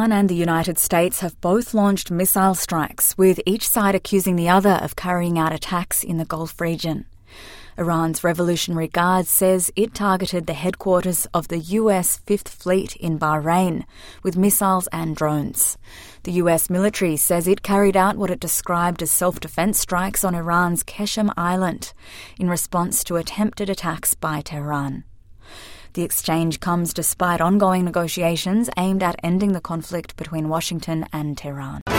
Iran and the United States have both launched missile strikes, with each side accusing the other of carrying out attacks in the Gulf region. Iran's Revolutionary Guard says it targeted the headquarters of the US Fifth Fleet in Bahrain with missiles and drones. The US military says it carried out what it described as self-defense strikes on Iran's Qeshm Island in response to attempted attacks by Tehran. The exchange comes despite ongoing negotiations aimed at ending the conflict between Washington and Tehran.